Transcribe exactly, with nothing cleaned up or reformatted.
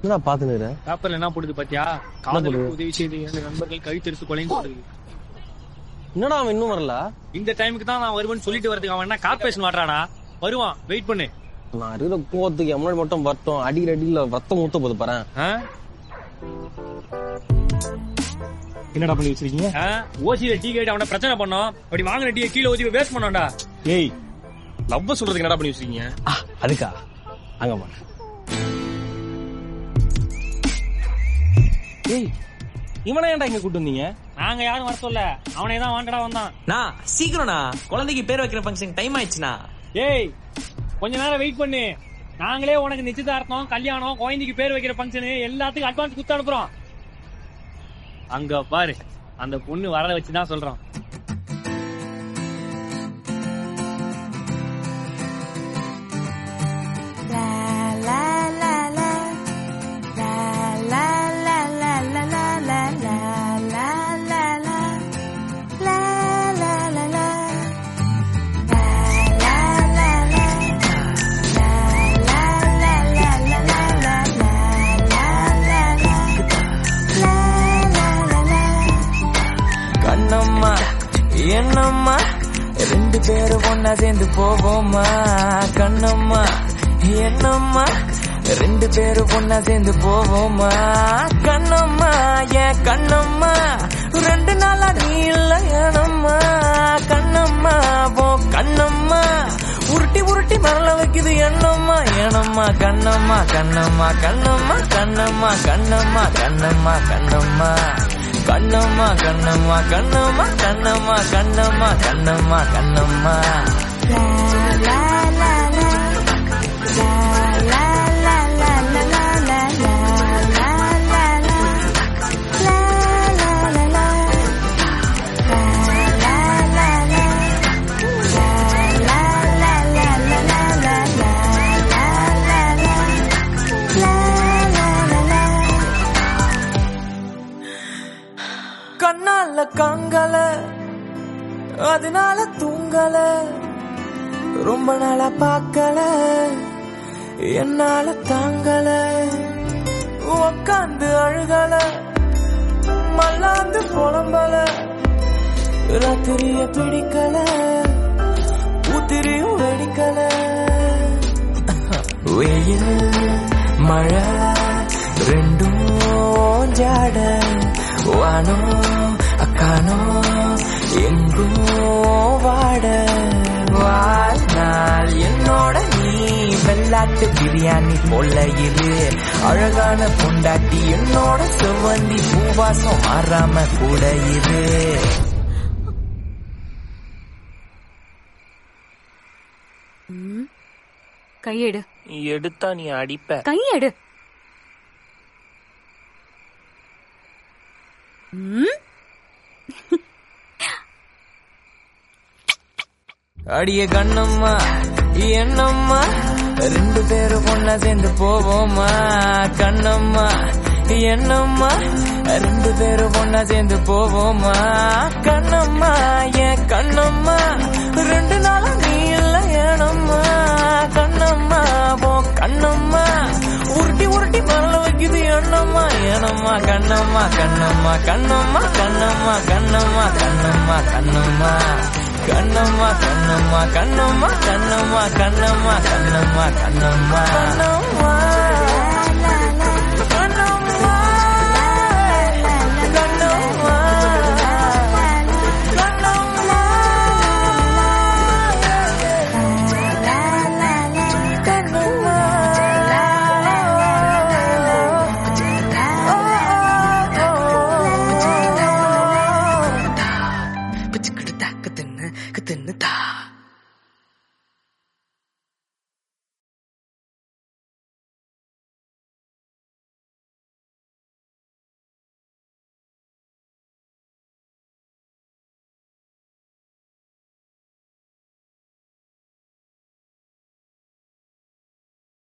என்ன பாத்துன்னு பேப்பர்ல என்ன போடுது பாத்தியா? காதலுக்கு உதவி செய்து இரண்டு நண்பர்கள் கழுத்தெடுத்து கொலைன்னு போடுது. என்னடா அவன் இன்னும் வரல? இந்த டைமுக்கு தான் நான் வருவேன்னு சொல்லிட்டு வரதுக்கு அவன் என்ன கார்பரேஷன் வாடுறானா? வருவான், வெயிட் பண்ணு. நான் இருக்கிற கோவத்துக்கு எம்எல்ஏ மட்டும் வரட்டும். அடிக்கிற அடியில ரத்தம் ஊத்த போது பாரு. என்னடா பண்ணி வச்சிருக்கீங்க? ஓசியில டீ கேட்டு அவனை பிரச்சனை பண்ணோம். அப்படி வாங்கின டீ கீழே ஊத்தி வேஸ்ட் பண்ணோம்டா. ஏய், லவ் சொல்றதுக்கு என்னடா பண்ணி வச்சிருக்கீங்க? அதுக்கா அங்க பாரு. ஏய், இவனை ஏன்டா இங்க கூட்டு வந்தீங்க? நாங்க யாரும் வர சொல்ல, அவனே தான் வாண்டடா வந்தான். நான் சீக்கிரம்ண்ணா, குழந்தைக்கு பேர் வைக்கிற ஃபங்க்ஷன் டைம் ஆயிடுச்சுண்ணா. ஏய், கொஞ்ச நேரம் வெயிட் பண்ணு. நாங்களே உனக்கு நிச்சயதார்த்தம், கல்யாணம், குழந்தைக்கு பேர் வைக்கிற ஃபங்க்ஷன் எல்லாத்துக்கும் அட்வான்ஸ் குடுத்து அனுப்புறோம். அங்க பாரு, அந்த பொண்ணு வரத வச்சுதான் சொல்றோம். என்னம்மா ரெண்டு பேரும் ஒன்னா சேர்ந்து போவோமா? கண்ணம்மா என்னம்மா ரெண்டு பேரும் ஒன்னா சேர்ந்து போவோமா? கண்ணம்மா ஏன் கண்ணம்மா ரெண்டு நாளா நீ இல்ல ஏனம்மா? கண்ணம்மா போ கண்ணம்மா உருட்டி உருட்டி மரல வைக்குது என்னம்மா ஏனம்மா? கண்ணம்மா கண்ணம்மா கண்ணம்மா கண்ணம்மா கண்ணம்மா கண்ணம்மா கண்ணம்மா கண்ணம்மா கண்ணம்மா கண்ணம்மா கண்ணம்மா கண்ணம்மா கண்ணம்மா கண்ணம்மா கண்ணால கங்கல அதனால தூங்கல ரொம்ப நாளா பார்க்கல என்னால தாங்கல உக்காந்து அழுகல மல்லாந்து புலம்பல ராத்திரிய பிடிக்கல ஊத்திரியும் வெடிக்கல வெயில் மழை ரெண்டும் ஜாட வானோ அக்கானோ எங்கோ வாட வாழ்நாள் என்னோட நீ வெள்ளாட்டு பிரியாணி போல இரு அழகான பொண்டாட்டி என்னோட செவ்வந்தி பூவாசம் மாறாம கூட இரு. கையெடு. எடுத்தா நீ அடிப்ப. கையெடு. அடிய கண்ணம்மா என்னம்மா ரெண்டு பேரும் ஒன்னா சேர்ந்து போவோமா? கண்ணம்மா என்னம்மா ரெண்டு பேரும் ஒன்னா சேர்ந்து போவோமா? கண்ணம்மா ஏன் கண்ணம்மா ரெண்டு நாளா நீ இல்ல ஏனம்மா? கண்ணம்மா போ கண்ணம்மா உருட்டி உருட்டி மரல வைக்குது என்னம்மா ஏனம்மா? கண்ணம்மா கண்ணம்மா கண்ணம்மா கண்ணம்மா கண்ணம்மா கண்ணம்மா கண்ணம்மா கண்ணம்மா கண்ணம்மா கண்ணம்மா கண்ணம்மா கண்ணம்மா கண்ணம்மா கண்ணம்மா கண்ணம்மா